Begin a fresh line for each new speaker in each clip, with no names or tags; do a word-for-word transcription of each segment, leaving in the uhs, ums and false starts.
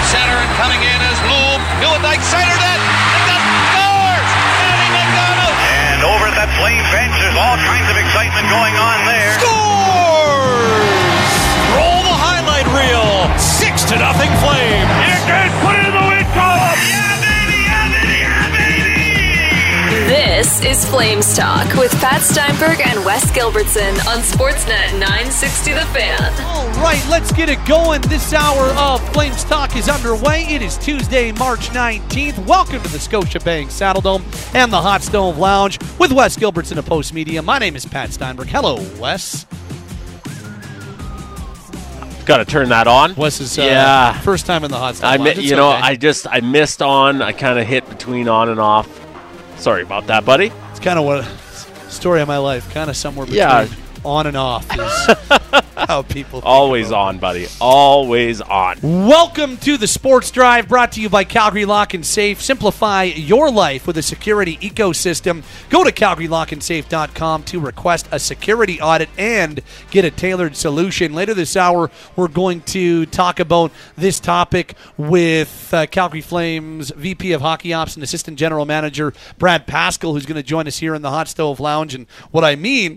center and coming in as Loom. Newendike center net. And that scores! Eddie McDonald!
And over at that Flame bench, there's all kinds of excitement going on there.
Scores! Roll the highlight reel. Six to nothing Flame.
You can put it in the win column. Yeah, baby! Yeah, baby! Yeah, baby!
This is Flames Talk with Pat Steinberg and Wes Gilbertson on Sportsnet nine sixty The Fan.
All right, let's get it going. This hour of Flames Talk is underway. It is Tuesday, March nineteenth. Welcome to the Scotiabank Saddledome and the Hot Stove Lounge with Wes Gilbertson of Post Media. My name is Pat Steinberg. Hello, Wes.
Got to turn that on.
Wes is uh,
yeah.
first time in the Hot Stove
I
Lounge.
mi-
It's
you know,
okay.
I just I missed on. I kind of hit between on and off. Sorry about that, buddy.
It's kind of what story of my life, kind of somewhere between
Yeah.
on and off is how people think
Always
about it.
on, buddy. Always on.
Welcome to the Sports Drive, brought to you by Calgary Lock and Safe. Simplify your life with a security ecosystem. Go to calgary lock and safe dot com to request a security audit and get a tailored solution. Later this hour, we're going to talk about this topic with uh, Calgary Flames V P of Hockey Ops and Assistant General Manager Brad Pascal, who's going to join us here in the Hot Stove Lounge. And what I mean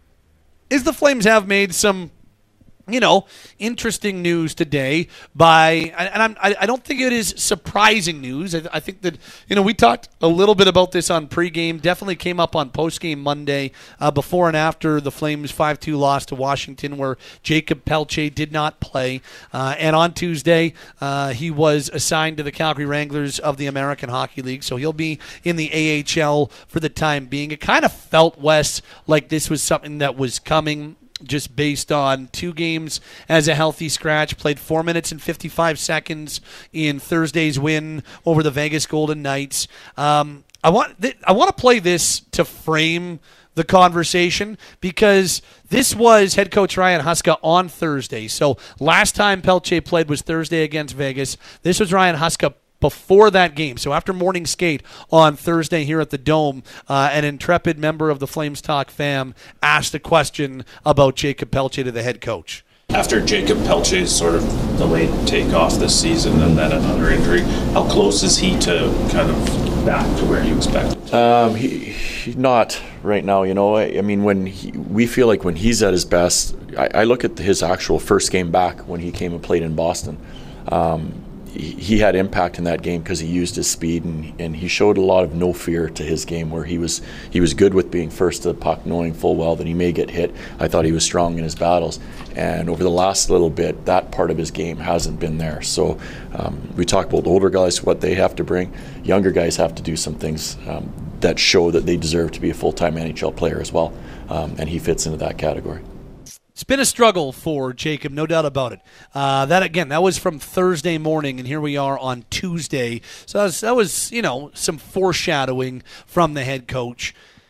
is the Flames have made some, you know, interesting news today by, and I'm, I I don't think it is surprising news. I, I think that, you know, we talked a little bit about this on pregame, definitely came up on postgame Monday, uh, before and after the Flames five two loss to Washington, where Jacob Pelche did not play. Uh, and on Tuesday, uh, he was assigned to the Calgary Wranglers of the American Hockey League, so he'll be in the A H L for the time being. It kind of felt, Wes, like this was something that was coming, just based on two games as a healthy scratch, played four minutes and fifty-five seconds in Thursday's win over the Vegas Golden Knights. Um, I want th- I want to play this to frame the conversation, because this was head coach Ryan Huska on Thursday. So last time Pelche played was Thursday against Vegas. This was Ryan Huska before that game. So after morning skate on Thursday here at the Dome, uh, an intrepid member of the Flames Talk fam asked a question about Jacob Pelche to the head coach.
After Jacob Pelche's sort of delayed takeoff this season and then another injury, how close is he to kind of back to where you expect?
Um, he, he not right now. You know, I, I mean, when he, we feel like when he's at his best, I, I look at his actual first game back when he came and played in Boston. Um, he had impact in that game because he used his speed, and, and he showed a lot of no fear to his game, where he was he was good with being first to the puck, knowing full well that he may get hit. I thought he was strong in his battles, and over the last little bit, that part of his game hasn't been there. So um, we talk about older guys, what they have to bring. Younger guys have to do some things um, that show that they deserve to be a full-time N H L player as well, um, and he fits into that category.
It's been a struggle for Jacob, no doubt about it. Uh, that again, that was from Thursday morning, and here we are on Tuesday. So that was, that was, you know, some foreshadowing from the head coach.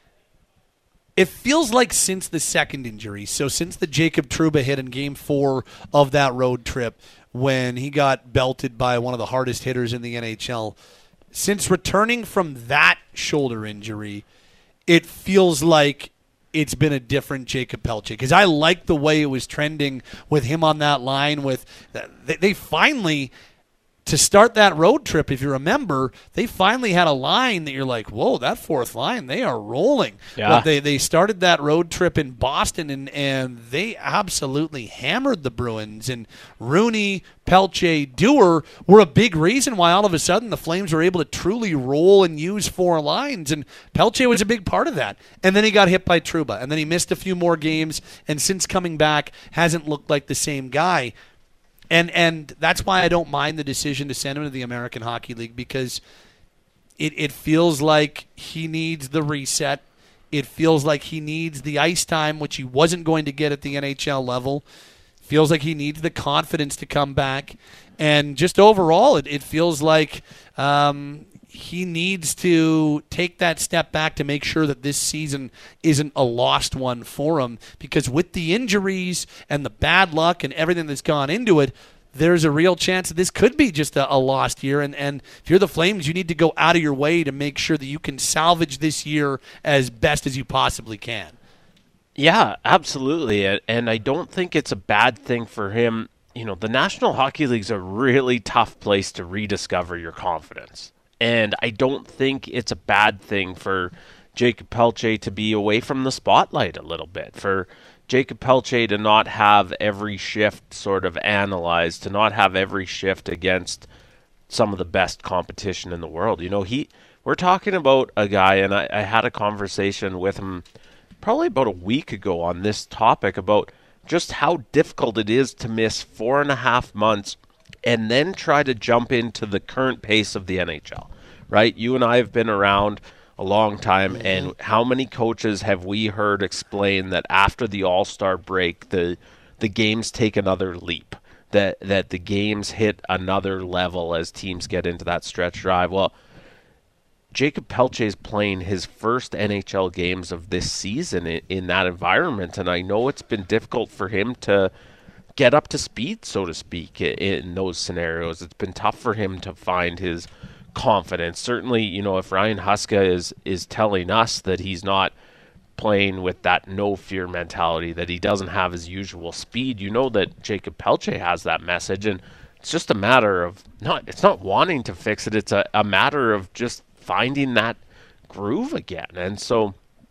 It feels like since the second injury, so since the Jacob Trouba hit in Game Four of that road trip, when he got belted by one of the hardest hitters in the N H L, since returning from that shoulder injury, it feels like it's been a different Jacob Pelche, because I like the way it was trending with him on that line. With they, they finally, to start that road trip, if you remember, they finally had a line that you're like, whoa, that fourth line, they are rolling.
Yeah.
But they, they started that road trip in Boston, and, and they absolutely hammered the Bruins. And Rooney, Pelche, Dewar were a big reason why all of a sudden the Flames were able to truly roll and use four lines. And Pelche was a big part of that. And then he got hit by Trouba, and then he missed a few more games, and since coming back hasn't looked like the same guy. And and that's why I don't mind the decision to send him to the American Hockey League, because it, it feels like he needs the reset. It feels like he needs the ice time, which he wasn't going to get at the N H L level. Feels like he needs the confidence to come back. And just overall, it, it feels like um, he needs to take that step back to make sure that this season isn't a lost one for him, because with the injuries and the bad luck and everything that's gone into it, there's a real chance that this could be just a, a lost year. And, and if you're the Flames, you need to go out of your way to make sure that you can salvage this year as best as you possibly can.
Yeah, absolutely. And I don't think it's a bad thing for him you know, the National Hockey League's a really tough place to rediscover your confidence. And I don't think it's a bad thing for Jakob Pelletier to be away from the spotlight a little bit, for Jakob Pelletier to not have every shift sort of analyzed, to not have every shift against some of the best competition in the world. You know, he we're talking about a guy, and I, I had a conversation with him probably about a week ago on this topic about just how difficult it is to miss four and a half months and then try to jump into the current pace of the N H L, right? You and I have been around a long time, mm-hmm. and how many coaches have we heard explain that after the All-Star break, the the games take another leap, that that the games hit another level as teams get into that stretch drive? Well, Jakob Pelletier is playing his first N H L games of this season in, in that environment, and I know it's been difficult for him to get up to speed, so to speak, in, in those scenarios. It's been tough for him to find his confidence. Certainly, you know, if Ryan Huska is is telling us that he's not playing with that no fear mentality, that he doesn't have his usual speed, you know that Jakob Pelletier has that message, and it's just a matter of not it's not wanting to fix it, it's a, a matter of just finding that groove again. And so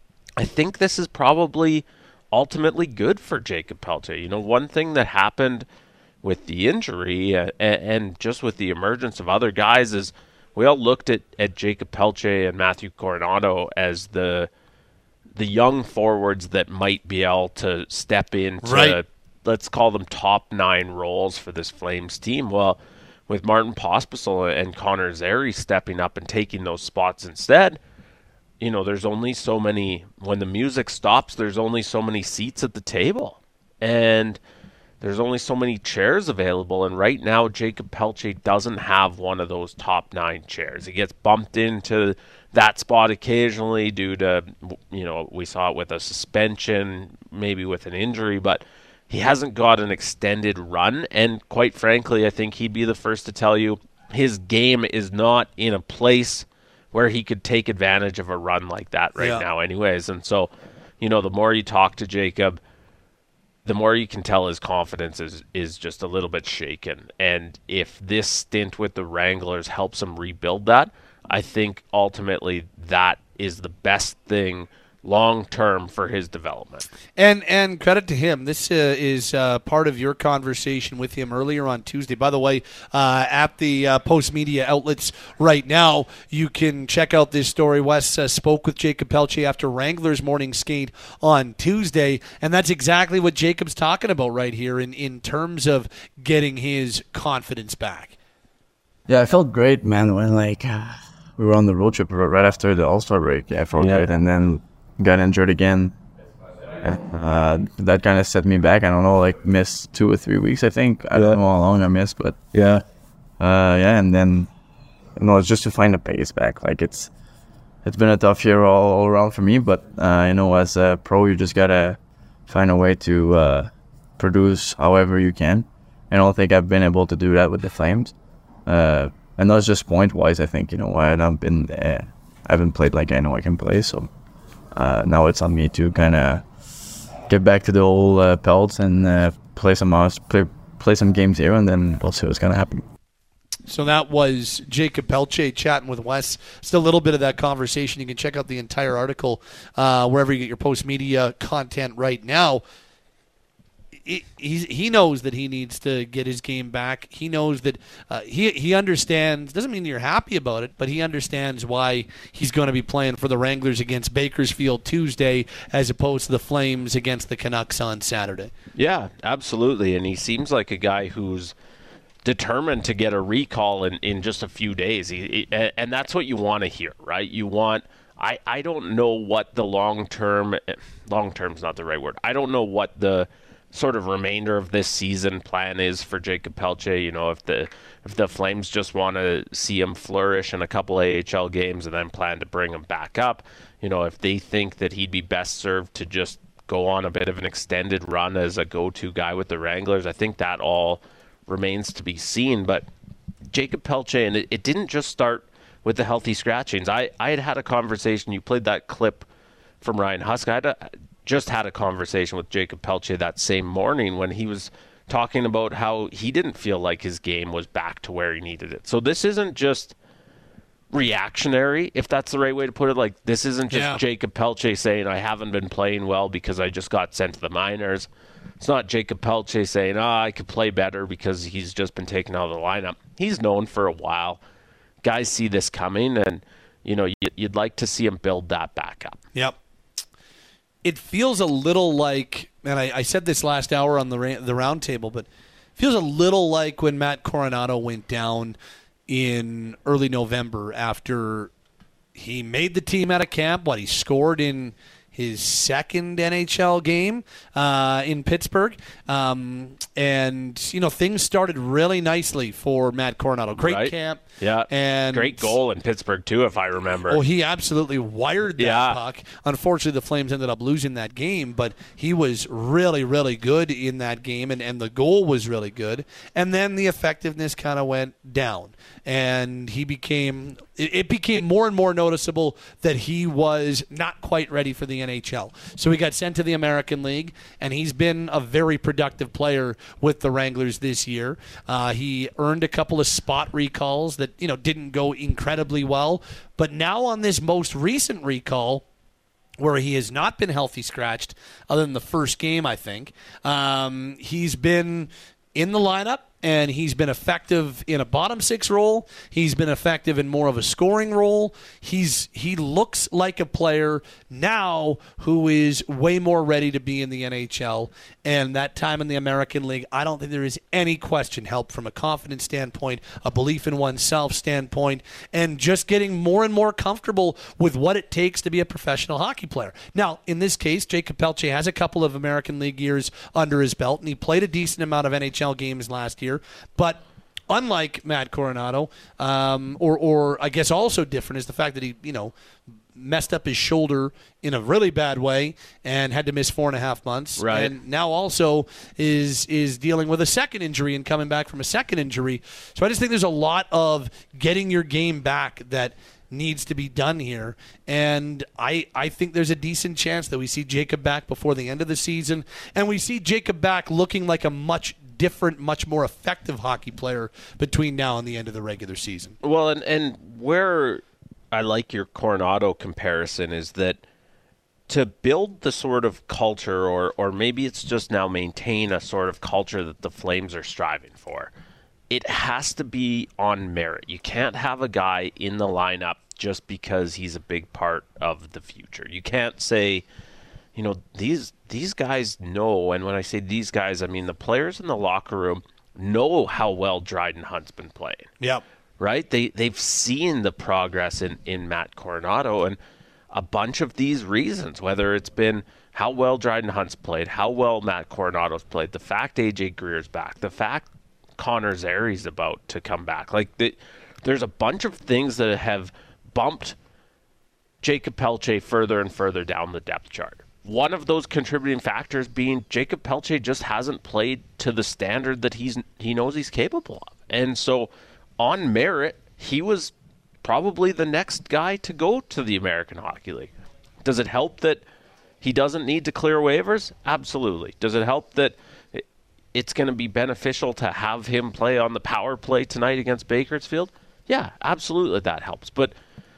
I think this is probably ultimately good for Jakob Pelletier. You know, one thing that happened with the injury uh, and, and just with the emergence of other guys is we all looked at, at Jakob Pelletier and Matthew Coronato as the the young forwards that might be able to step into,
right.
let's call them top nine roles for this Flames team. Well, with Martin Pospisil and Connor Zary stepping up and taking those spots instead, you know, there's only so many, when the music stops, there's only so many seats at the table. And there's only so many chairs available. And right now, Jakob Pelletier doesn't have one of those top nine chairs. He gets bumped into that spot occasionally due to, you know, we saw it with a suspension, maybe with an injury, but he hasn't got an extended run, and quite frankly, I think he'd be the first to tell you his game is not in a place where he could take advantage of a run like that right yeah. now anyways. And so, you know, the more you talk to Jakob, the more you can tell his confidence is, is just a little bit shaken. And if this stint with the Wranglers helps him rebuild that, I think ultimately that is the best thing long-term for his development.
And and credit to him. This uh, is uh, part of your conversation with him earlier on Tuesday. By the way, uh, at the uh, post-media outlets right now, you can check out this story. Wes uh, spoke with Jakob Pelletier after Wranglers morning skate on Tuesday, and that's exactly what Jacob's talking about right here in, in terms of getting his confidence back.
Yeah, I felt great, man, when like uh, we were on the road trip right after the All-Star break. Yeah, I felt yeah. great, and then got injured again. Uh, that kind of set me back. I don't know, like missed two or three weeks, I think. I yeah. don't know how long I missed, but yeah. Uh, yeah, and then, you know, it's just to find the pace back. Like, it's it's been a tough year all, all around for me, but, uh, you know, as a pro, you just got to find a way to uh, produce however you can. I don't think I've been able to do that with the Flames. Uh, and that's just point-wise, I think, you know, I haven't been, uh, I haven't played like I know I can play, so Uh, now it's on me to kind of get back to the old uh, pelts and uh, play some uh, play, play some games here, and then we'll see what's going to happen.
So that was Jakob Pelletier chatting with Wes. Just a little bit of that conversation. You can check out the entire article uh, wherever you get your post-media content right now. He, he's, he knows that he needs to get his game back. He knows that uh, he he understands. Doesn't mean you're happy about it, but he understands why he's going to be playing for the Wranglers against Bakersfield Tuesday as opposed to the Flames against the Canucks on Saturday.
Yeah, absolutely. And he seems like a guy who's determined to get a recall in, in just a few days. He, he, and that's what you want to hear, right? You want. I, I don't know what the long term. Long term is not the right word. I don't know what the sort of remainder of this season plan is for Jakob Pelletier. You know, if the if the Flames just want to see him flourish in a couple A H L games and then plan to bring him back up, you know, if they think that he'd be best served to just go on a bit of an extended run as a go-to guy with the Wranglers, I think that all remains to be seen. But Jakob Pelletier, and it, it didn't just start with the healthy scratchings. I, I had had a conversation, you played that clip from Ryan Huska, I had a, just had a conversation with Jakob Pelletier that same morning when he was talking about how he didn't feel like his game was back to where he needed it. So this isn't just reactionary, if that's the right way to put it. Like, this isn't just
Yeah.
Jacob Pelche saying, I haven't been playing well because I just got sent to the minors. It's not Jacob Pelche saying, oh, I could play better because he's just been taken out of the lineup. He's known for a while. Guys see this coming, and, you know, you'd like to see him build that back up.
Yep. It feels a little like, and I, I said this last hour on the ra- the round table, but it feels a little like when Matt Coronado went down in early November after he made the team out of camp. What, he scored in his second N H L game uh, in Pittsburgh. Um, and, you know, things started really nicely for Matt Coronado. Great
Right.
camp.
Yeah.
And
great goal in Pittsburgh, too, if I remember.
Oh, he absolutely wired that
Yeah.
puck. Unfortunately, the Flames ended up losing that game, but he was really, really good in that game, and, and the goal was really good. And then the effectiveness kind of went down, and he became it, it became more and more noticeable that he was not quite ready for the N H L. So he got sent to the American League, and he's been a very productive player with the Wranglers this year. Uh, he earned a couple of spot recalls that, you know, didn't go incredibly well. But now on this most recent recall, where he has not been healthy scratched, other than the first game, I think, um, he's been in the lineup, and he's been effective in a bottom six role. He's been effective in more of a scoring role. He's he looks like a player now who is way more ready to be in the N H L. And that time in the American League, I don't think there is any question helped from a confidence standpoint, a belief in oneself standpoint, and just getting more and more comfortable with what it takes to be a professional hockey player. Now, in this case, Jacob Pelche has a couple of American League years under his belt, and he played a decent amount of N H L games last year. But unlike Matt Coronado, um, or or I guess also different is the fact that he, you know, messed up his shoulder in a really bad way and had to miss four and a half months.
Right.
And now also is is dealing with a second injury and coming back from a second injury. So I just think there's a lot of getting your game back that needs to be done here. And I I think there's a decent chance that we see Jacob back before the end of the season, and we see Jacob back looking like a much different, much more effective hockey player between now and the end of the regular season.
Well, and, and where I like your Coronado comparison is that to build the sort of culture, or, or maybe it's just now maintain a sort of culture that the Flames are striving for, it has to be on merit. You can't have a guy in the lineup just because he's a big part of the future. You can't say, you know, these these guys know, and when I say these guys, I mean the players in the locker room know how well Dryden Hunt's been playing.
Yep.
Right? They, they've seen the progress in, in Matt Coronado, and a bunch of these reasons, whether it's been how well Dryden Hunt's played, how well Matt Coronado's played, the fact A J Greer's back, the fact Connor Zari's about to come back. Like, the, there's a bunch of things that have bumped Jacob Pelche further and further down the depth chart. One of those contributing factors being Jacob Pelche just hasn't played to the standard that he's he knows he's capable of. And so, on merit, he was probably the next guy to go to the American Hockey League. Does it help that he doesn't need to clear waivers? Absolutely. Does it help that it's going to be beneficial to have him play on the power play tonight against Bakersfield? Yeah, absolutely that helps. But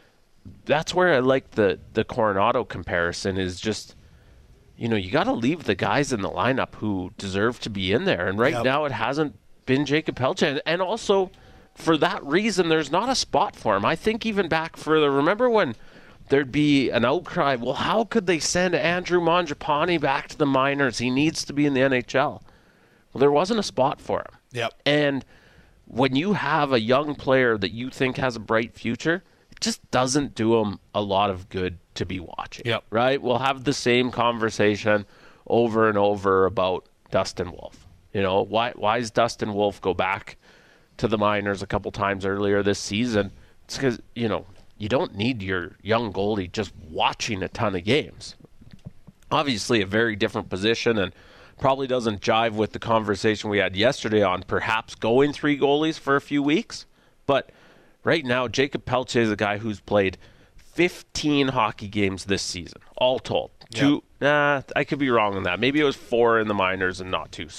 that's where I like the, the Coronado comparison is just, you know, you got to leave the guys in the lineup who deserve to be in there. And right
Yep.
now it hasn't been Jacob Pelche. And, and also, for that reason, there's not a spot for him. I think even back further, remember when there'd be an outcry, well, how could they send Andrew Mangiapane back to the minors? He needs to be in the N H L. Well, there wasn't a spot for him.
Yep.
And when you have a young player that you think has a bright future, it just doesn't do him a lot of good to be watching.
Yep.
Right? We'll have the same conversation over and over about Dustin Wolf. You know, why why does Dustin Wolf go back to the minors a couple times earlier this season? It's because, you know, you don't need your young goalie just watching a ton of games. Obviously, a very different position, and probably doesn't jive with the conversation we had yesterday on perhaps going three goalies for a few weeks. But right now, Jacob Pelche is a guy who's played fifteen hockey games this season, all told.
Yep.
Two, nah, I could be wrong on that. Maybe it was four in the minors and not two. So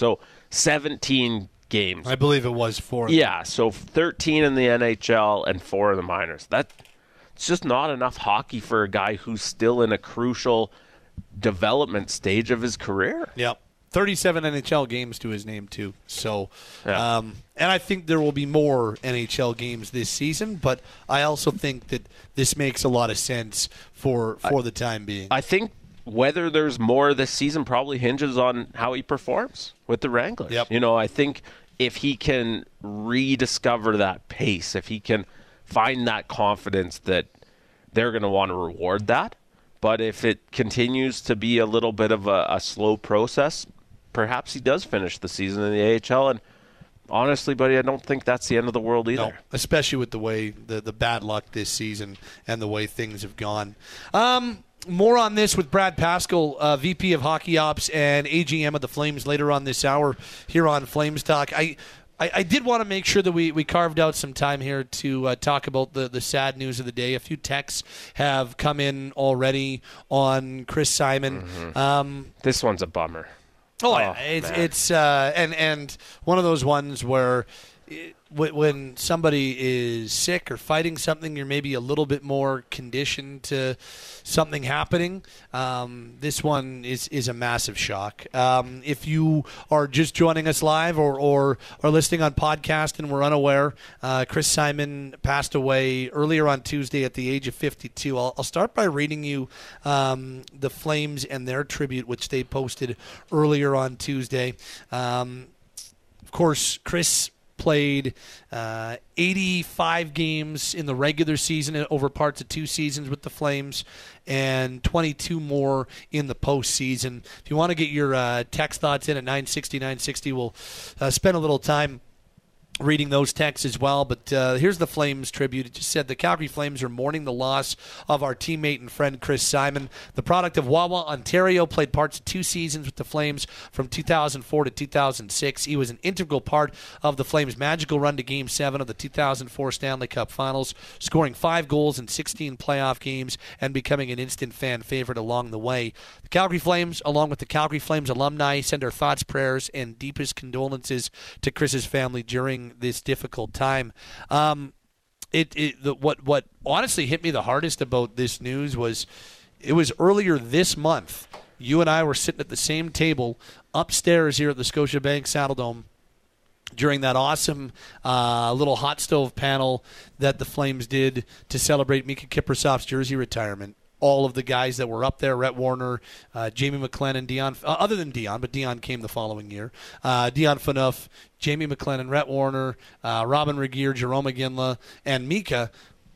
seventeen games.
I believe it was four.
Yeah, so thirteen in the N H L and four in the minors. That it's just not enough hockey for a guy who's still in a crucial development stage of his career.
Yep. thirty-seven N H L games to his name, too. So,
Yeah.
um, and I think there will be more N H L games this season, but I also think that this makes a lot of sense for, for
I,
the time being.
I think whether there's more this season probably hinges on how he performs with the Wranglers.
Yep.
You know, I think if he can rediscover that pace, if he can find that confidence, that they're going to want to reward that. But if it continues to be a little bit of a, a slow process, perhaps he does finish the season in the A H L. And honestly, buddy, I don't think that's the end of the world either.
No, especially with the way the, the bad luck this season and the way things have gone. Um, more on this with Brad Pascal, uh, V P of Hockey Ops and A G M of the Flames later on this hour here on Flames Talk. I I, I did want to make sure that we, we carved out some time here to uh, talk about the, the sad news of the day. A few texts have come in already on Chris Simon.
Mm-hmm.
Um,
this one's a bummer.
Oh,
Oh,
yeah. It's,
man.
it's uh, and, and one of those ones where it, when somebody is sick or fighting something, you're maybe a little bit more conditioned to something happening. Um, this one is, is a massive shock. Um, if you are just joining us live or, or are listening on podcast and were unaware, uh, Chris Simon passed away earlier on Tuesday at the age of fifty-two. I'll, I'll start by reading you um, the Flames and their tribute, which they posted earlier on Tuesday. Um, of course, Chris played uh, eighty-five games in the regular season over parts of two seasons with the Flames and twenty-two more in the postseason. If you want to get your uh, text thoughts in at nine sixty, nine sixty, we'll uh, spend a little time reading those texts as well. But uh, here's the Flames tribute. It just said, the Calgary Flames are mourning the loss of our teammate and friend Chris Simon, the product of Wawa, Ontario, played parts of two seasons with the Flames from two thousand four to two thousand six. He was an integral part of the Flames' magical run to Game seven of the two thousand four Stanley Cup Finals, scoring five goals in sixteen playoff games and becoming an instant fan favorite along the way. The Calgary Flames, along with the Calgary Flames alumni, send our thoughts, prayers, and deepest condolences to Chris's family during this difficult time. Um, it, it the, what what honestly hit me the hardest about this news was it was earlier this month. You and I were sitting at the same table upstairs here at the Scotiabank Saddledome during that awesome uh, little hot stove panel that the Flames did to celebrate Mika Kiprasov's jersey retirement. All of the guys that were up there, Rhett Warner, uh, Jamie McLennan, Dion, uh, other than Dion, but Dion came the following year. Uh, Dion Phaneuf, Jamie McLennan, Rhett Warner, uh, Robin Regier, Jerome McGinley, and Mika.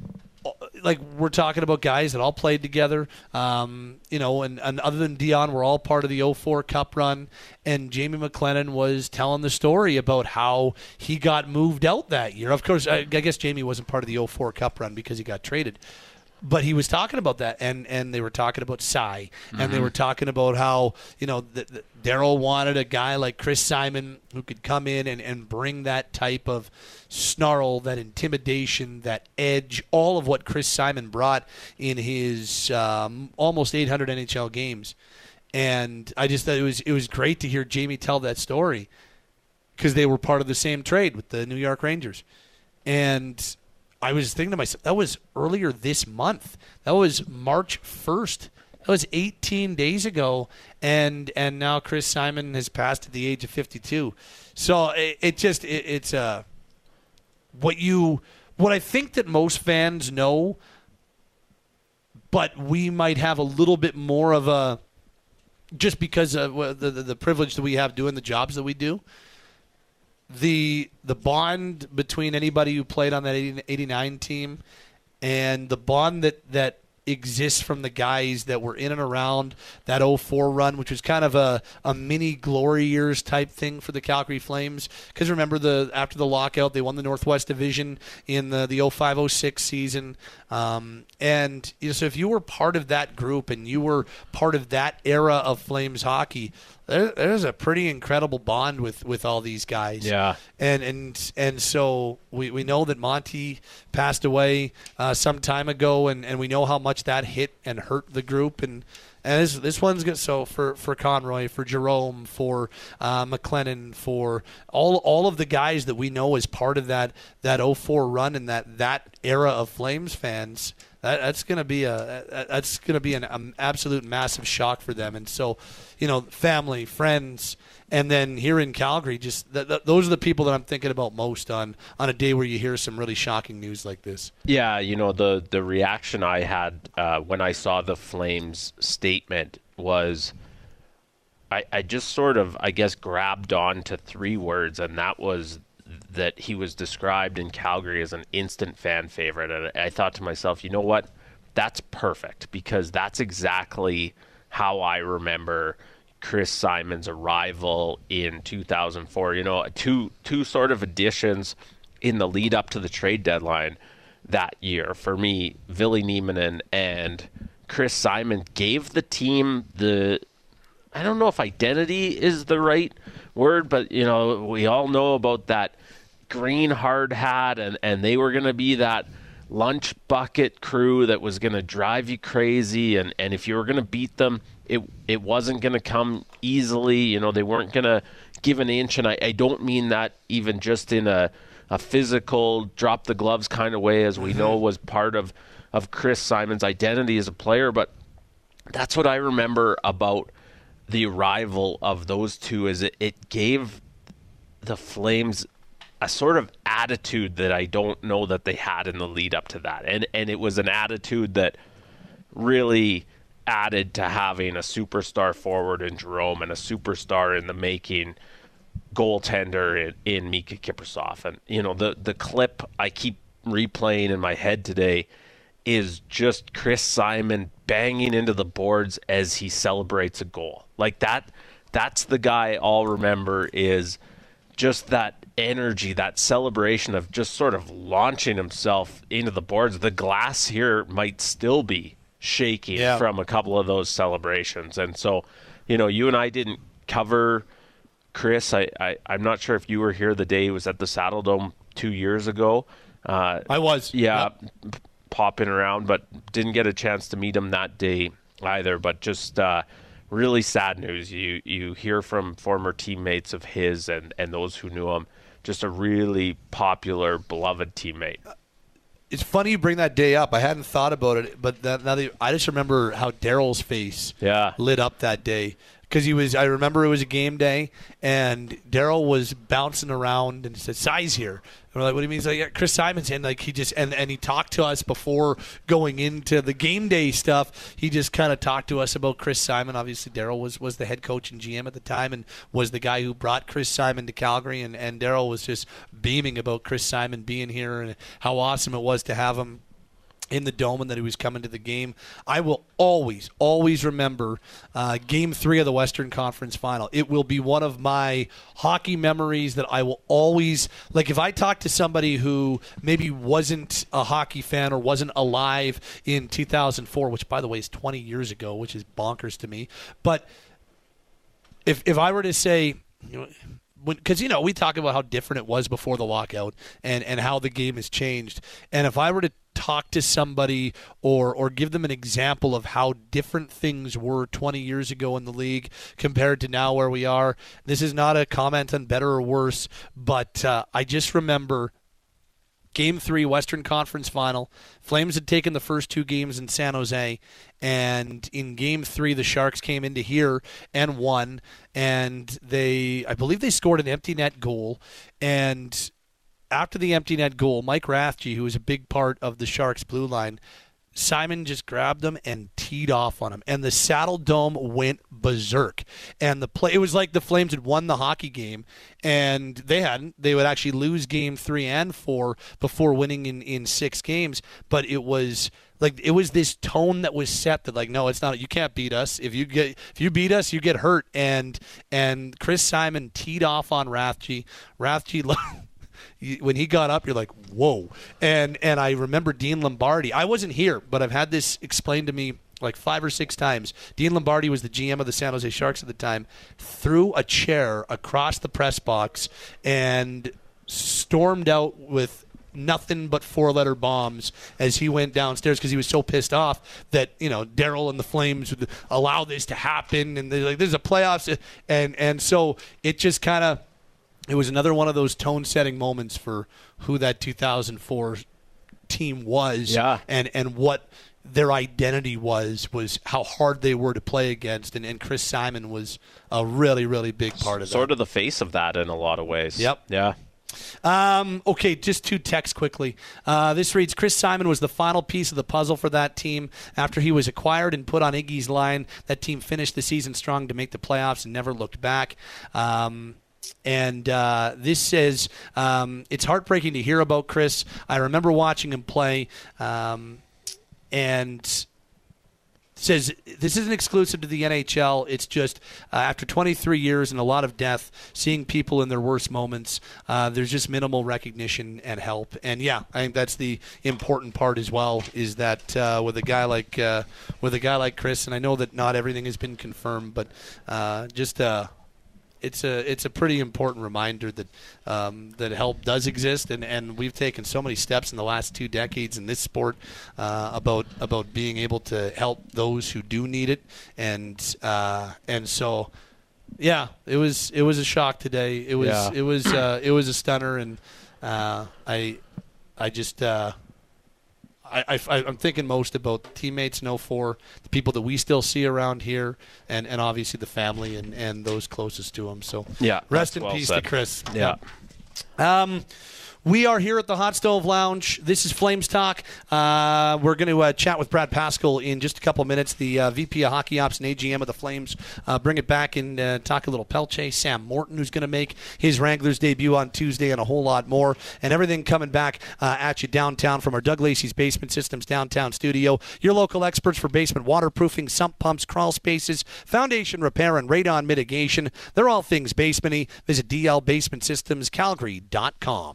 Like, we're talking about guys that all played together, um, you know, and, and other than Dion, we're all part of the oh four Cup run. And Jamie McLennan was telling the story about how he got moved out that year. Of course, I, I guess Jamie wasn't part of the oh four Cup run because he got traded. But he was talking about that, and, and they were talking about Cy, and mm-hmm. they were talking about how, you know, the, the, Daryl wanted a guy like Chris Simon who could come in and, and bring that type of snarl, that intimidation, that edge, all of what Chris Simon brought in his um, almost eight hundred N H L games. And I just thought it was it was great to hear Jamie tell that story because they were part of the same trade with the New York Rangers. And I was thinking to myself, that was earlier this month. That was March first. That was eighteen days ago, and and now Chris Simon has passed at the age of fifty-two. So it, it just it, it's uh what you what I think that most fans know, but we might have a little bit more of a just because of the the, the privilege that we have doing the jobs that we do. The the bond between anybody who played on that eighty-nine team and the bond that, that exists from the guys that were in and around that oh four run, which was kind of a, a mini glory years type thing for the Calgary Flames. Because remember, the after the lockout, they won the Northwest Division in the, the oh five oh six season. Um, and you know, so if you were part of that group and you were part of that era of Flames hockey, there, there's a pretty incredible bond with, with all these guys.
Yeah.
And and and so we, we know that Monty passed away uh, some time ago, and, and we know how much that hit and hurt the group. And And this this one's good. So for, for Conroy, for Jerome, for uh, McLennan, for all all of the guys that we know as part of that that oh four run and that that era of Flames fans. That, that's going to be a that's going to be an um, absolute massive shock for them. And so, you know, family, friends, and then here in Calgary, just th- th- those are the people that I'm thinking about most on, on a day where you hear some really shocking news like this.
Yeah, you know, the the reaction I had uh, when I saw the Flames statement was, I I just sort of I guess grabbed on to three words, and that was that he was described in Calgary as an instant fan favorite. And I thought to myself, you know what? That's perfect, because that's exactly how I remember Chris Simon's arrival in two thousand four. You know, two two sort of additions in the lead up to the trade deadline that year. For me, Ville Nieminen and Chris Simon gave the team the, I don't know if identity is the right word, but, you know, we all know about that green hard hat, and, and they were going to be that lunch bucket crew that was going to drive you crazy, and, and if you were going to beat them, it it wasn't going to come easily. You know, they weren't going to give an inch, and I, I don't mean that even just in a, a physical, drop the gloves kind of way, as we know was part of, of Chris Simon's identity as a player, but that's what I remember about the arrival of those two, is it, it gave the Flames a sort of attitude that I don't know that they had in the lead up to that. And and it was an attitude that really added to having a superstar forward in Jerome and a superstar in the making goaltender in, in Mika Kiprusoff. And, you know, the, the clip I keep replaying in my head today is just Chris Simon banging into the boards as he celebrates a goal. Like that, that's the guy I'll remember, is just that energy, that celebration of just sort of launching himself into the boards. The glass here might still be shaking yeah. from a couple of those celebrations. And so, you know, you and I didn't cover Chris. I, I, I'm not sure if you were here the day he was at the Saddle Dome two years ago. Uh,
I was.
Yeah.
Yep.
Popping around, but didn't get a chance to meet him that day either. But just uh, really sad news. You you hear from former teammates of his and, and those who knew him, just a really popular, beloved teammate.
It's funny you bring that day up. I hadn't thought about it, but that, now that, I just remember how Daryl's face
yeah.
lit up that day. Because he was, I remember it was a game day, and Daryl was bouncing around and said, "Si's here." And we're like, "What do you mean?" He's like, "Yeah, Chris Simon's in." Like he just, and, and he talked to us before going into the game day stuff. He just kind of talked to us about Chris Simon. Obviously, Daryl was, was the head coach and G M at the time, and was the guy who brought Chris Simon to Calgary. And, and Daryl was just beaming about Chris Simon being here and how awesome it was to have him in the Dome and that he was coming to the game. I will always, always remember uh, Game three of the Western Conference Final. It will be one of my hockey memories that I will always, like if I talk to somebody who maybe wasn't a hockey fan or wasn't alive in two thousand four, which by the way is twenty years ago, which is bonkers to me, but if if I were to say, you know, because, you know, we talk about how different it was before the lockout and, and how the game has changed. And if I were to talk to somebody or or give them an example of how different things were twenty years ago in the league compared to now where we are, this is not a comment on better or worse, but uh, I just remember Game three, Western Conference Final. Flames had taken the first two games in San Jose, and in Game three, the Sharks came into here and won, and they, I believe they scored an empty net goal, and after the empty net goal, Mike Rathje, who was a big part of the Sharks' blue line, Simon just grabbed him and teed off on him, and the Saddle Dome went berserk. And the play, it was like the Flames had won the hockey game, and they hadn't. They would actually lose game three and four before winning in, in six games. But it was like it was this tone that was set that like, no, it's not. You can't beat us. If you get if you beat us, you get hurt. And and Chris Simon teed off on Rathje. Rathje. When he got up, you're like, whoa. And and I remember Dean Lombardi. I wasn't here, but I've had this explained to me like five or six times. Dean Lombardi was the G M of the San Jose Sharks at the time, threw a chair across the press box and stormed out with nothing but four-letter bombs as he went downstairs because he was so pissed off that, you know, Daryl and the Flames would allow this to happen, and they're like, there's a playoffs, and and so it just kind of, it was another one of those tone-setting moments for who that two thousand four team was,
yeah.
and and what their identity was, was how hard they were to play against, and, and Chris Simon was a really, really big part of that.
Sort of the face of that in a lot of ways.
Yep.
Yeah.
Um, okay, just two texts quickly. Uh, this reads, Chris Simon was the final piece of the puzzle for that team. After he was acquired and put on Iggy's line, that team finished the season strong to make the playoffs and never looked back. Um, And uh, this says, um, it's heartbreaking to hear about Chris. I remember watching him play, um, and says this isn't exclusive to the N H L. It's just uh, after twenty-three years and a lot of death, seeing people in their worst moments, uh, there's just minimal recognition and help. And yeah, I think that's the important part as well. Is that uh, with a guy like uh, with a guy like Chris, and I know that not everything has been confirmed, but uh, just. Uh, It's a it's a pretty important reminder that um, that help does exist, and, and we've taken so many steps in the last two decades in this sport uh, about about being able to help those who do need it, and uh, and so yeah, it was it was a shock today. It was
Yeah.
it was uh, it was a stunner, and uh, I I just. Uh, I, I, I'm thinking most about the teammates in oh four, the people that we still see around here, and, and obviously the family and, and those closest to them. So
yeah,
rest in
well
peace
said.
to Chris.
Yeah.
Um, we are here at the Hot Stove Lounge. This is Flames Talk. Uh, we're going to uh, chat with Brad Pascal in just a couple minutes, the uh, V P of Hockey Ops and A G M of the Flames. Uh, bring it back and uh, talk a little Pelche. Sam Morton, who's going to make his Wranglers debut on Tuesday, and a whole lot more. And everything coming back uh, at you downtown from our Doug Lacey's Basement Systems downtown studio. Your local experts for basement waterproofing, sump pumps, crawl spaces, foundation repair, and radon mitigation. They're all things basement-y. Visit D L Basement Systems Calgary dot com.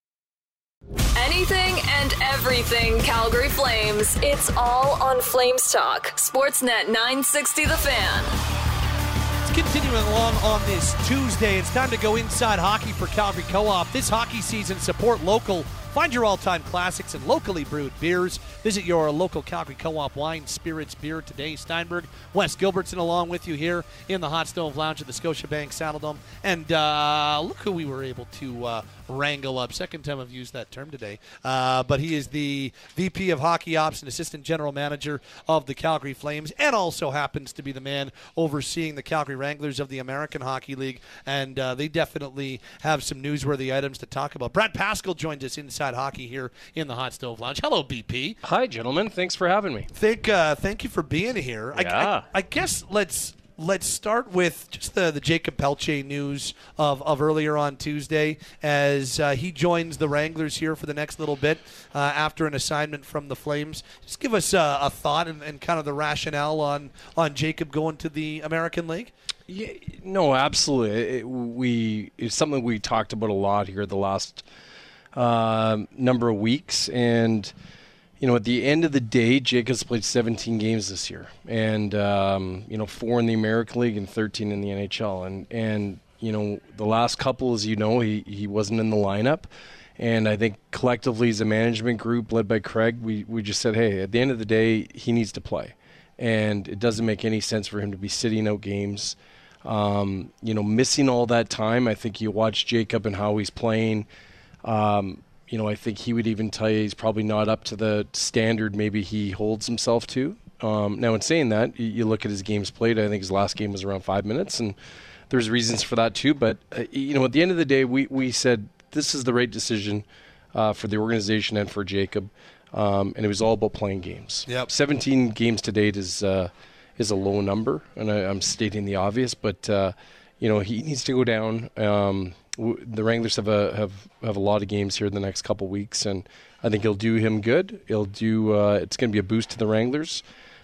Anything and everything Calgary Flames. It's all on Flames Talk. Sportsnet nine sixty The Fan.
Continuing along on this Tuesday, it's time to go inside hockey for Calgary Co-op. This hockey season, support local. Find your all-time classics and locally brewed beers. Visit your local Calgary Co-op wine, spirits, beer today. Steinberg, Wes Gilbertson along with you here in the Hot Stove Lounge at the Scotiabank Saddledome. And uh, look who we were able to uh, wrangle up. Second time I've used that term today. Uh, but he is the V P of Hockey Ops and Assistant General Manager of the Calgary Flames, and also happens to be the man overseeing the Calgary Wranglers of the American Hockey League. And uh, they definitely have some newsworthy items to talk about. Brad Pascal joined us inside hockey here in the Hot Stove Lounge. Hello, B P.
Hi, gentlemen. Thanks for having me.
Thank, uh, thank you for being here.
Yeah.
I, I, I guess let's let's start with just the, the Jacob Pelche news of, of earlier on Tuesday, as uh, he joins the Wranglers here for the next little bit uh, after an assignment from the Flames. Just give us uh, a thought and, and kind of the rationale on, on Jacob going to the American League.
Yeah, no, absolutely. It, we it's something we talked about a lot here the last uh, number of weeks, and you know, at the end of the day, Jacob's played seventeen games this year, and um, you know, four in the American League and thirteen in the N H L, and and you know, the last couple, as you know, he he wasn't in the lineup. And I think collectively as a management group led by Craig, we, we just said, hey, at the end of the day, he needs to play. And it doesn't make any sense for him to be sitting out games. Um, you know, missing all that time. I think you watch Jacob and how he's playing. Um, you know, I think he would even tell you he's probably not up to the standard maybe he holds himself to. Um, now, in saying that, you, you look at his games played. I think his last game was around five minutes, and there's reasons for that too. But, uh, you know, at the end of the day, we, we said this is the right decision uh, for the organization and for Jacob. Um, and it was all about playing games.
Yep.
seventeen games to date is uh, is a low number, and I, I'm stating the obvious. But uh, you know, he needs to go down. Um, w- the Wranglers have a have, have a lot of games here in the next couple weeks, and I think it'll do him good. It'll do. Uh, it's going to be a boost to the Wranglers,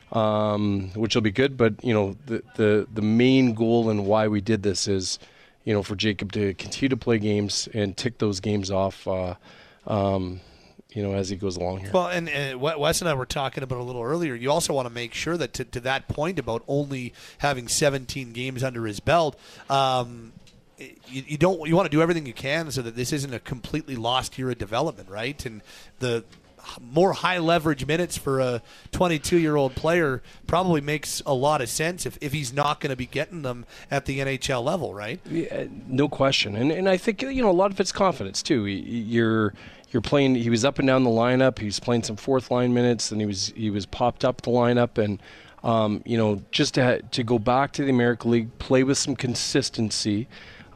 um, which will be good. But you know, the, the the main goal and why we did this is, you know, for Jacob to continue to play games and tick those games off. Uh, um, you know, as he goes along here.
Well, and, and Wes and I were talking about a little earlier, you also want to make sure that to, to that point about only having seventeen games under his belt, um, you, you don't you want to do everything you can so that this isn't a completely lost year of development, right? And the more high leverage minutes for a twenty-two-year-old player probably makes a lot of sense if, if he's not going to be getting them at the N H L level, right?
Yeah, no question. And and I think, you know, a lot of it's confidence too. You're you're playing. He was up and down the lineup. He was playing some fourth line minutes, and he was he was popped up the lineup, and um, you know, just to to go back to the American League, play with some consistency.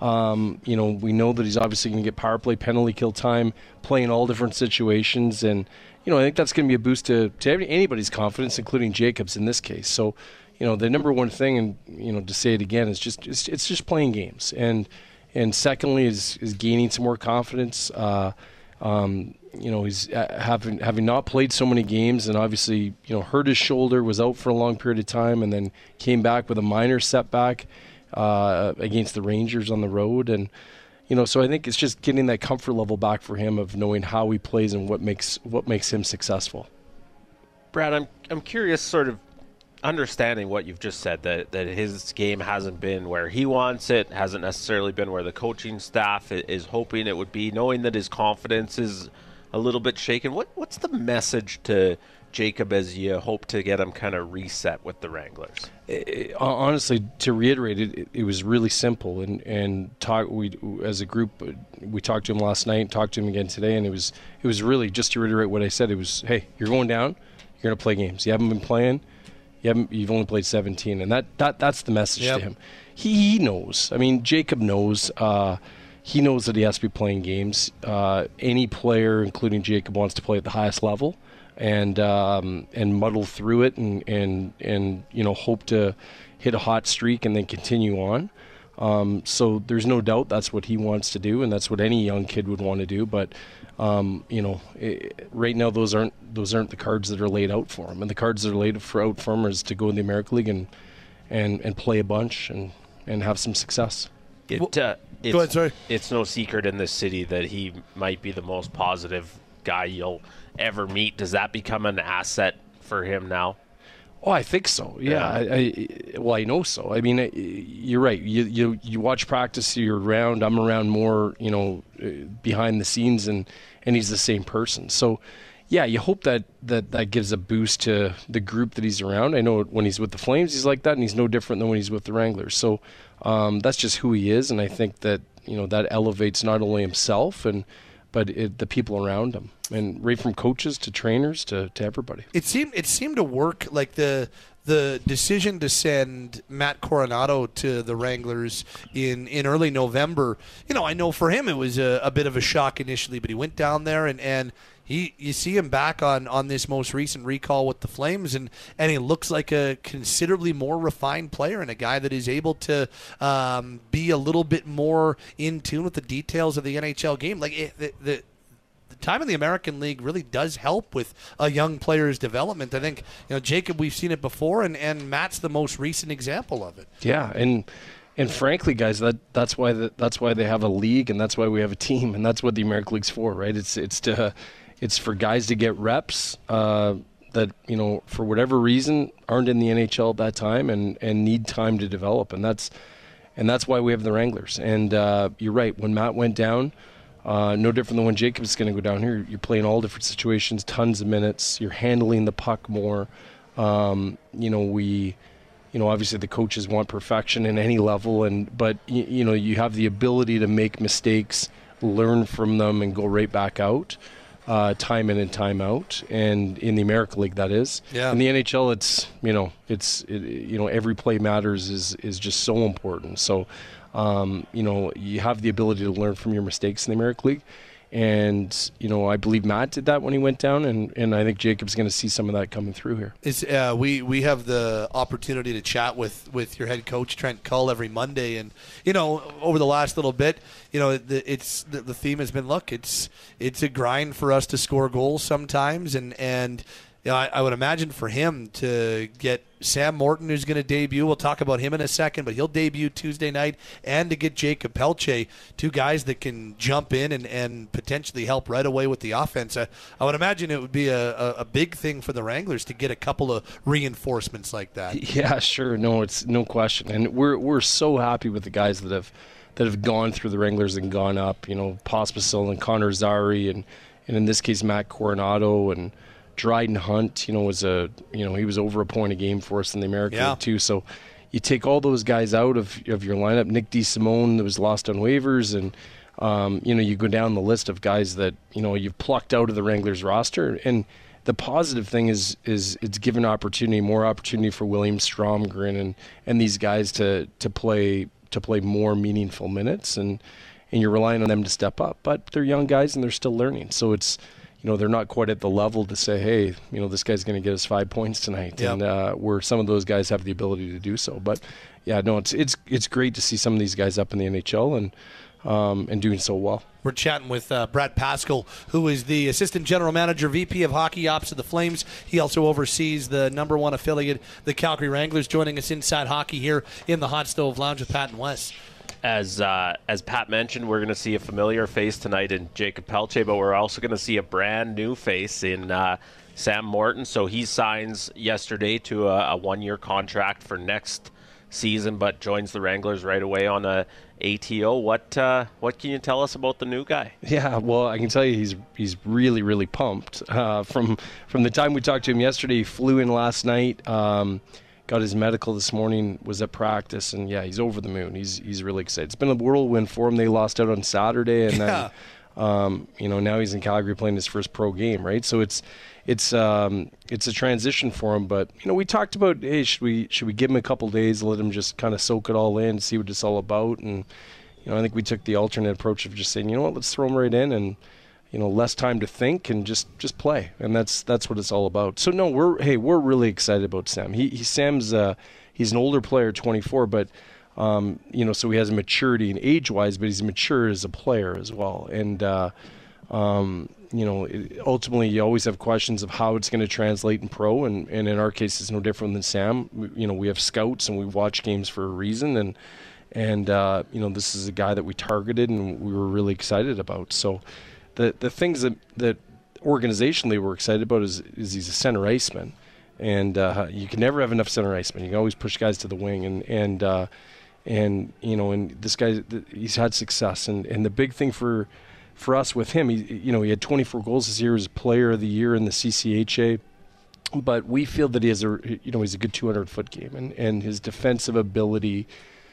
Um, you know, we know that he's obviously going to get power play, penalty kill time, play in all different situations. And, you know, I think that's going to be a boost to, to anybody's confidence, including Jacobs in this case. So, you know, the number one thing, and, you know, to say it again, is just it's, it's just playing games. And and secondly is, is gaining some more confidence. Uh, um, you know, he's uh, having having not played so many games and obviously, you know, hurt his shoulder, was out for a long period of time, and then came back with a minor setback Uh, against the Rangers on the road. And you know, so I think it's just getting that comfort level back for him of knowing how he plays and what makes what makes him successful.
Brad, I'm I'm curious, sort of understanding what you've just said, that that his game hasn't been where he wants it, hasn't necessarily been where the coaching staff is hoping it would be, knowing that his confidence is a little bit shaken. What what's the message to Jacob as you hope to get him kind of reset with the Wranglers?
It, honestly, to reiterate it, it, it was really simple. And and talk we as a group, we talked to him last night, talked to him again today, and it was it was really just to reiterate what I said. It was, hey, you're going down, you're going to play games. You haven't been playing. You haven't. You've only played seventeen, and that, that that's the message yep. to him. He, he knows. I mean, Jacob knows. Uh, he knows that he has to be playing games. Uh, any player, including Jacob, wants to play at the highest level. And um, and muddle through it and, and and you know hope to hit a hot streak and then continue on. Um, so there's no doubt that's what he wants to do, and that's what any young kid would want to do. But um, you know, it, right now those aren't those aren't the cards that are laid out for him. And the cards that are laid for out for him is to go in the American League and and, and play a bunch and, and have some success.
It, uh, it's,
Go ahead, sorry.
It's no secret in this city that he might be the most positive guy you'll ever meet. Does that become an asset for him now?
Oh, I think so. Yeah. yeah. I, I, well, I know so. I mean, you're right. You you you watch practice. You're around. I'm around more. You know, behind the scenes, and and he's the same person. So, yeah, you hope that that that gives a boost to the group that he's around. I know when he's with the Flames, he's like that, and he's no different than when he's with the Wranglers. So, um, that's just who he is, and I think that you know that elevates not only himself and but it, the people around him, and right from coaches to trainers to, to everybody.
It seemed it seemed to work. Like the the decision to send Matt Coronado to the Wranglers in, in early November. You know, I know for him it was a, a bit of a shock initially, but he went down there and, and he you see him back on, on this most recent recall with the Flames, and, and he looks like a considerably more refined player and a guy that is able to um, be a little bit more in tune with the details of the N H L game. Like it, the, the the time in the American League really does help with a young player's development. I think, you know, Jacob, we've seen it before, and, and Matt's the most recent example of it.
Yeah, and and frankly, guys, that that's why the, that's why they have a league, and that's why we have a team, and that's what the American League's for, right? It's it's to it's for guys to get reps uh, that, you know, for whatever reason aren't in the N H L at that time and, and need time to develop, and that's and that's why we have the Wranglers. And uh, you're right, when Matt went down, Uh, no different than when Jacob's going to go down here. You're playing all different situations, tons of minutes. You're handling the puck more. Um, you know, we, you know, obviously the coaches want perfection in any level, and but you, you know, you have the ability to make mistakes, learn from them, and go right back out, uh, time in and time out. And in the American League, that is.
Yeah.
In the N H L, it's you know, it's it, you know, every play matters is is just so important. So. Um, you know, you have the ability to learn from your mistakes in the American League. And, you know, I believe Matt did that when he went down, and, and I think Jacob's going to see some of that coming through here.
It's, uh, we, we have the opportunity to chat with, with your head coach, Trent Cull, every Monday. And, you know, over the last little bit, you know, the, it's the, the theme has been, look, it's it's a grind for us to score goals sometimes. And, and you know, I, I would imagine for him to get Sam Morton, who's going to debut, we'll talk about him in a second, but he'll debut Tuesday night, and to get Jacob Pelche, two guys that can jump in and, and potentially help right away with the offense. I, I would imagine it would be a, a, a big thing for the Wranglers to get a couple of reinforcements like that.
Yeah, sure. No, it's no question. And we're we're so happy with the guys that have that have gone through the Wranglers and gone up. You know, Pospisil and Connor Zary, and and in this case Matt Coronado and Dryden Hunt. You know, was a you know he was over a point a game for us in the American
yeah.
League too. So you take all those guys out of of your lineup. Nick DeSimone that was lost on waivers, and um, you know you go down the list of guys that you know you've plucked out of the Wranglers roster. And the positive thing is is it's given opportunity, more opportunity for William Stromgren and and these guys to to play to play more meaningful minutes, and and you're relying on them to step up. But they're young guys and they're still learning, so it's. You know, they're not quite at the level to say, hey, you know, this guy's going to get us five points tonight.
Yep.
And uh, where some of those guys have the ability to do so. But, yeah, no, it's it's it's great to see some of these guys up in the N H L and um, and doing so well.
We're chatting with uh, Brad Pascal, who is the Assistant General Manager, V P of Hockey Ops of the Flames. He also oversees the number one affiliate, the Calgary Wranglers, joining us inside hockey here in the Hot Stove Lounge with Pat and Wes.
As uh, as Pat mentioned, we're going to see a familiar face tonight in Jacob Pelche, but we're also going to see a brand new face in uh, Sam Morton. So he signs yesterday to a, a one-year contract for next season, but joins the Wranglers right away on a A T O. What uh, what can you tell us about the new guy?
Yeah, well, I can tell you he's he's really really pumped. Uh, from from the time we talked to him yesterday, he flew in last night. Um, Got his medical this morning, was at practice, and yeah, he's over the moon. He's he's really excited. It's been a whirlwind for him. They lost out on Saturday, and
yeah.
then um, you know now he's in Calgary playing his first pro game, right? So it's it's um, it's a transition for him. But you know, we talked about, hey, should we should we give him a couple days, let him just kind of soak it all in, see what it's all about, and you know, I think we took the alternate approach of just saying, you know what, let's throw him right in and. You know, less time to think and just, just play, and that's that's what it's all about. So no, we're hey, we're really excited about Sam. He, he Sam's uh, he's an older player, twenty-four, but um, you know, so he has a maturity and age wise, but he's mature as a player as well. And uh, um, you know, it, ultimately, you always have questions of how it's going to translate in pro, and, and in our case, it's no different than Sam. We, you know, we have scouts and we watch games for a reason, and and uh, you know, this is a guy that we targeted and we were really excited about. So. The the things that, that organizationally we're excited about is, is he's a center iceman, and uh, you can never have enough center icemen. You can always push guys to the wing, and and uh, and you know, and this guy he's had success, and, and the big thing for for us with him, he you know he had twenty-four goals this year as Player of the Year in the C C H A, but we feel that he has a you know he's a good two hundred foot game, and, and his defensive ability.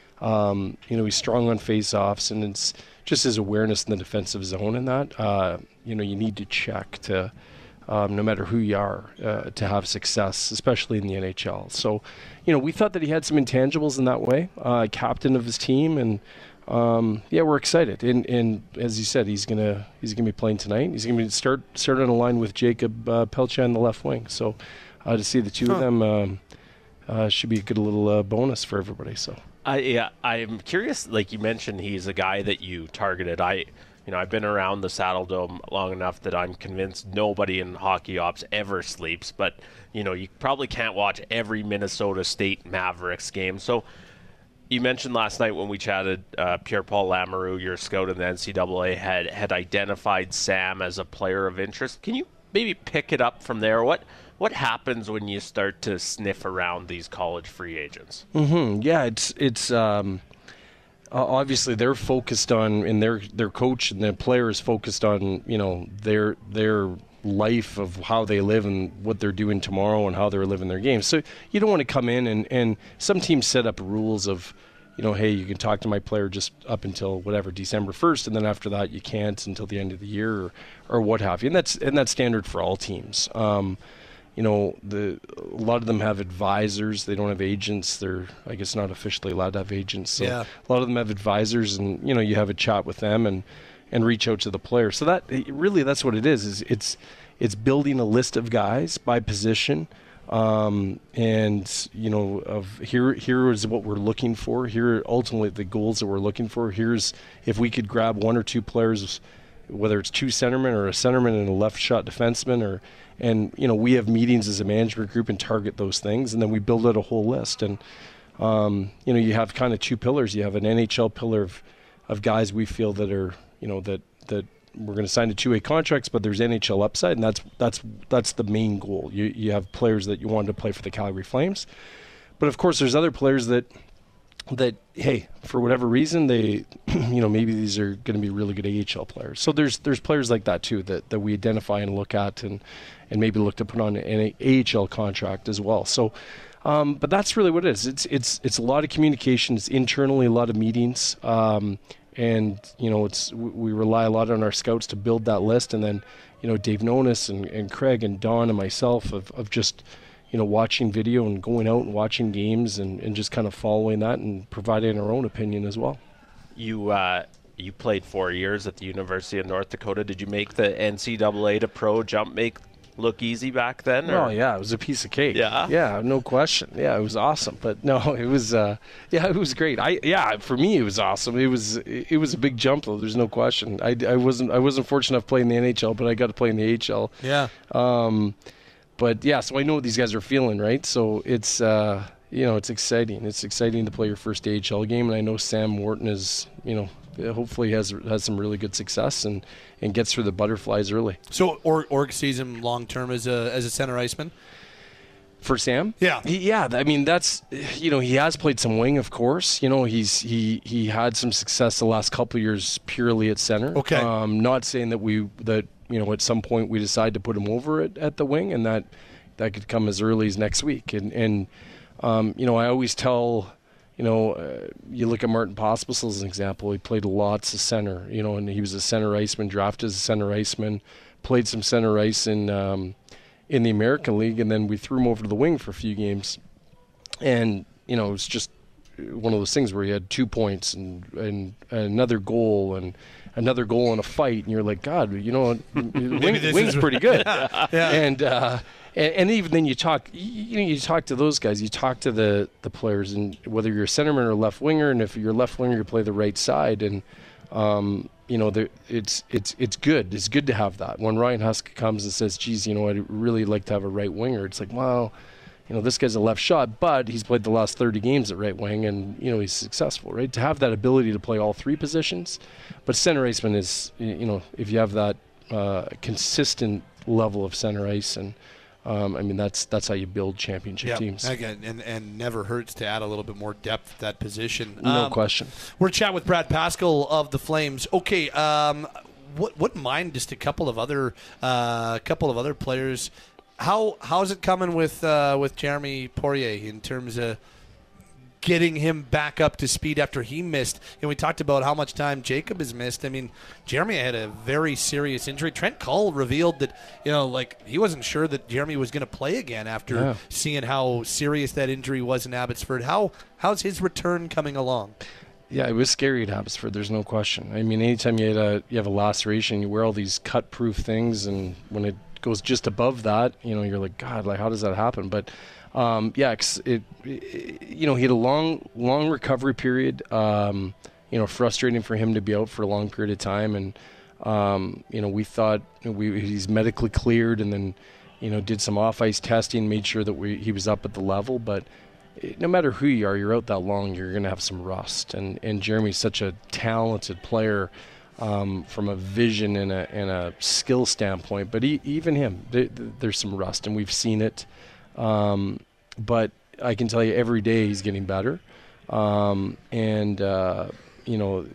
Um, you know, he's strong on face-offs, and it's just his awareness in the defensive zone and that, uh, you know, you need to check to, um, no matter who you are, uh, to have success, especially in the N H L. So, you know, we thought that he had some intangibles in that way, uh, captain of his team, and um, yeah, we're excited. And, and as you said, he's gonna he's gonna be playing tonight. He's gonna be start start on a line with Jacob uh, Pelche on the left wing. So, uh, to see the two huh. of them um, uh, should be a good little uh, bonus for everybody. So.
I yeah, I'm curious. Like you mentioned, he's a guy that you targeted. I, you know, I've been around the Saddle Dome long enough that I'm convinced nobody in hockey ops ever sleeps. But you know, you probably can't watch every Minnesota State Mavericks game. So you mentioned last night when we chatted, uh, Pierre-Paul Lamoureux, your scout in the N C double A, had had identified Sam as a player of interest. Can you maybe pick it up from there? What what happens when you start to sniff around these college free agents?
Mm-hmm. Yeah, it's it's um, uh, obviously they're focused on, and their their coach and their players focused on, you know, their their life of how they live and what they're doing tomorrow and how they're living their games. So you don't want to come in and and some teams set up rules of, you know, hey, you can talk to my player just up until whatever December first, and then after that you can't until the end of the year or, or what have you. And that's and that's standard for all teams. Um, you know, the a lot of them have advisors. They don't have agents. They're, I guess, not officially allowed to have agents. So
yeah.
A lot of them have advisors, and you know, you have a chat with them and and reach out to the player. So that really, that's what it is. Is it's it's building a list of guys by position. Um, and you know, of here, here is what we're looking for. Here, ultimately, the goals that we're looking for. Here's if we could grab one or two players, whether it's two centermen or a centerman and a left shot defenseman, or and you know, we have meetings as a management group and target those things, and then we build out a whole list. And um, you know, you have kind of two pillars. You have an N H L pillar of of guys we feel that are, you know, that that. We're going to sign to two-way contracts, but there's N H L upside, and that's that's that's the main goal. You you have players that you want to play for the Calgary Flames, but of course there's other players that that, hey, for whatever reason, they, you know, maybe these are going to be really good A H L players. So there's there's players like that too that, that we identify and look at and, and maybe look to put on an A H L contract as well. So, um, but that's really what it is. It's it's it's a lot of communication. It's internally a lot of meetings, um, and you know, it's we rely a lot on our scouts to build that list, and then you know, Dave Nonis and, and Craig and Don and myself of of just. You know, watching video and going out and watching games and, and just kind of following that and providing our own opinion as well.
You uh, you played four years at the University of North Dakota. Did you make the N C double A to pro jump make look easy back then? Or?
Oh yeah, it was a piece of cake.
Yeah,
yeah, no question. Yeah, it was awesome. But no, it was uh, yeah, it was great. I yeah, for me it was awesome. It was it was a big jump though. There's no question. I, I wasn't I wasn't fortunate enough playing the N H L, but I got to play in the A H L.
Yeah.
Um. But yeah, so I know what these guys are feeling, right? So it's uh, you know, it's exciting. It's exciting to play your first A H L game, and I know Sam Morton is, you know, hopefully has has some really good success and, and gets through the butterflies early.
So Org, Org sees him long term as a as a center iceman.
For Sam,
yeah,
he, yeah. I mean, that's, you know, he has played some wing, of course. You know, he's he he had some success the last couple of years purely at center.
Okay,
um, not saying that we that. You know, at some point we decide to put him over at, at the wing, and that that could come as early as next week. And, and um, you know, I always tell, you know, uh, you look at Martin Pospisil as an example. He played lots of center, you know, and he was a center iceman, drafted as a center iceman, played some center ice in, um, in the American League, and then we threw him over to the wing for a few games. And, you know, it was just one of those things where he had two points and, and another goal and another goal in a fight, and you're like, God, you know, wing, wing's pretty good.
yeah. Yeah.
And, uh, and and even then you talk, you know, you talk to those guys, you talk to the, the players, and whether you're a centerman or a left winger, and if you're a left winger, you play the right side, and um, you know, it's it's it's good. It's good to have that. When Ryan Huska comes and says, "Geez, you know, I'd really like to have a right winger," it's like, well. You know, this guy's a left shot, but he's played the last thirty games at right wing, and, you know, he's successful, right? To have that ability to play all three positions. But center iceman is, you know, if you have that uh, consistent level of center ice, and, um, I mean, that's that's how you build championship
yep.
teams.
Again, and, and never hurts to add a little bit more depth to that position.
No
um,
question.
We're chatting with Brad Pascal of the Flames. Okay, um, what, what mind just a couple of other, uh, couple of other players. How how's it coming with uh, with Jeremy Poirier in terms of getting him back up to speed after he missed? And we talked about how much time Jacob has missed. I mean, Jeremy had a very serious injury. Trent Cull revealed that, you know, like he wasn't sure that Jeremy was going to play again after
yeah.
seeing how serious that injury was in Abbotsford. How how's his return coming along?
Yeah, it was scary at Abbotsford. There's no question. I mean, anytime you had a you have a laceration, you wear all these cut-proof things, and when it goes just above that, you know, you're like, God, like how does that happen? But um, yeah, it, it, you know, he had a long, long recovery period. Um, you know, frustrating for him to be out for a long period of time, and um, you know, we thought we he's medically cleared, and then you know, did some off-ice testing, made sure that we he was up at the level, but. No matter who you are, you're out that long, you're going to have some rust. And and Jeremy's such a talented player um, from a vision and a, and a skill standpoint. But he, even him, there, there's some rust, and we've seen it. Um, but I can tell you every day he's getting better. Um, and, uh, you know,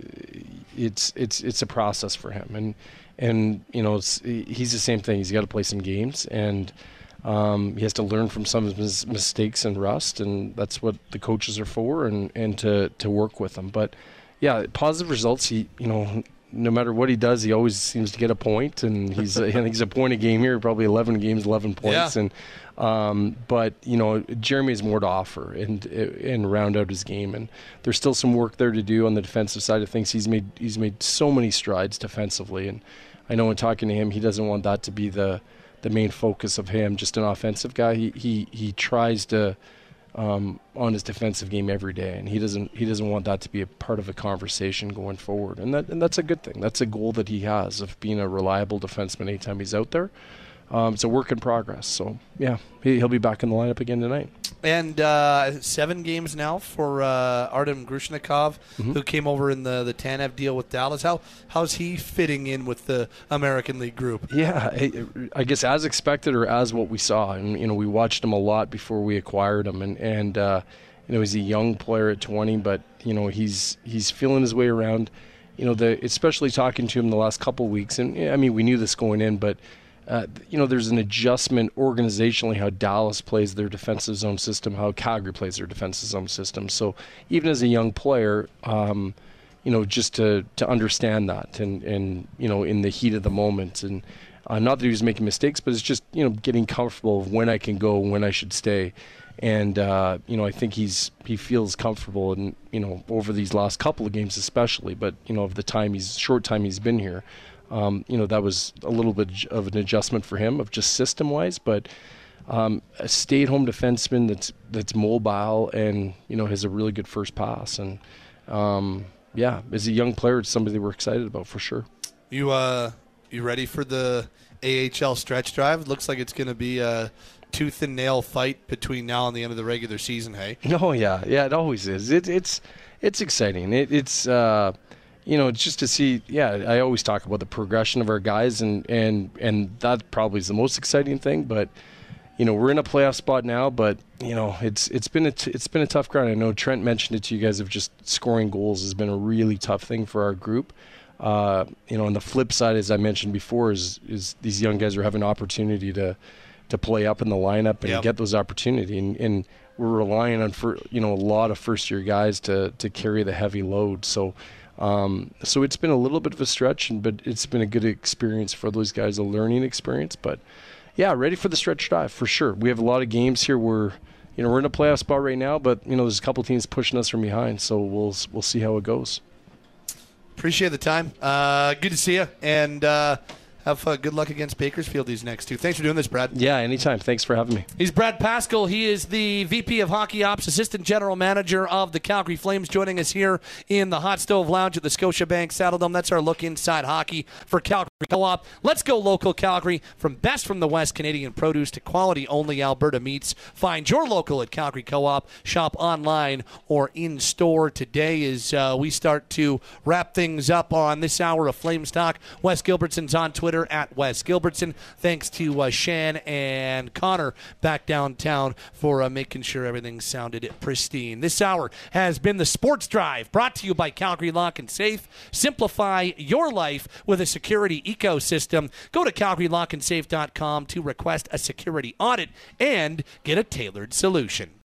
it's it's it's a process for him. And, and you know, it's, he's the same thing. He's got to play some games. And... Um, he has to learn from some of his mistakes and rust, and that's what the coaches are for, and, and to, to work with them. But yeah, positive results. He, you know, no matter what he does, he always seems to get a point, and he's I think he's a point a game here, probably eleven games, eleven points.
Yeah.
And um, but you know, Jeremy has more to offer and and round out his game, and there's still some work there to do on the defensive side of things. He's made he's made so many strides defensively, and I know in talking to him, he doesn't want that to be the the main focus of him, just an offensive guy. He he he tries to um, on his defensive game every day, and he doesn't he doesn't want that to be a part of a conversation going forward. And that and that's a good thing. That's a goal that he has of being a reliable defenseman anytime he's out there. Um, it's a work in progress. So yeah, he, he'll be back in the lineup again tonight.
And uh, seven games now for uh, Artem Grushnikov, mm-hmm. who came over in the the Tanev deal with Dallas. How how's he fitting in with the American League group?
Yeah, I, I guess as expected or as what we saw. And you know, we watched him a lot before we acquired him, and and uh, you know, he's a young player at twenty, but you know, he's he's feeling his way around. You know, the especially talking to him the last couple of weeks, and I mean, we knew this going in, but uh, you know, there's an adjustment organizationally how Dallas plays their defensive zone system, how Calgary plays their defensive zone system. So even as a young player, um, you know, just to to understand that, and and you know, in the heat of the moment, and uh, not that he was making mistakes, but it's just, you know, getting comfortable of when I can go, when I should stay. And uh, you know, I think he's he feels comfortable, and you know, over these last couple of games especially. But you know, of the time he's short time he's been here, um, you know, that was a little bit of an adjustment for him of just system wise. But um, a stay-at-home defenseman that's that's mobile and you know has a really good first pass, and um, yeah, as a young player, it's somebody we're excited about for sure.
You uh, you ready for the A H L stretch drive? It looks like it's going to be a tooth and nail fight between now and the end of the regular season. Hey.
Oh yeah, yeah, it always is. It, it's it's exciting. It, it's uh, you know, just to see. Yeah, I always talk about the progression of our guys, and and and that probably is the most exciting thing. But you know, we're in a playoff spot now, but you know, it's it's been a t- it's been a tough grind. I know Trent mentioned it to you guys of just scoring goals has been a really tough thing for our group. Uh, you know, on the flip side, as I mentioned before, is is these young guys are having an opportunity to. to play up in the lineup and
yep.
get those opportunities. And, and we're relying on, for, you know, a lot of first-year guys to to carry the heavy load. So um, so it's been a little bit of a stretch, and but it's been a good experience for those guys, a learning experience. But, yeah, ready for the stretch drive for sure. We have a lot of games here where, you know, we're in a playoff spot right now, but, you know, there's a couple teams pushing us from behind. So we'll we'll see how it goes.
Appreciate the time. Uh, good to see you. And uh, have uh, good luck against Bakersfield these next two. Thanks for doing this, Brad.
Yeah, anytime. Thanks for having me.
He's Brad Pascal. He is the V P of Hockey Ops, Assistant General Manager of the Calgary Flames, joining us here in the Hot Stove Lounge at the Scotiabank Saddledome. That's our look inside hockey for Calgary Co-op. Let's go local Calgary. From best from the West Canadian produce to quality only Alberta meats. Find your local at Calgary Co-op. Shop online or in store today as uh, we start to wrap things up on this hour of Flames Talk. Wes Gilbertson's on Twitter at Wes Gilbertson. Thanks to uh, Shan and Connor back downtown for uh, making sure everything sounded pristine. This hour has been the Sports Drive, brought to you by Calgary Lock and Safe. Simplify your life with a security ecosystem. Go to calgary lock and safe dot com to request a security audit and get a tailored solution.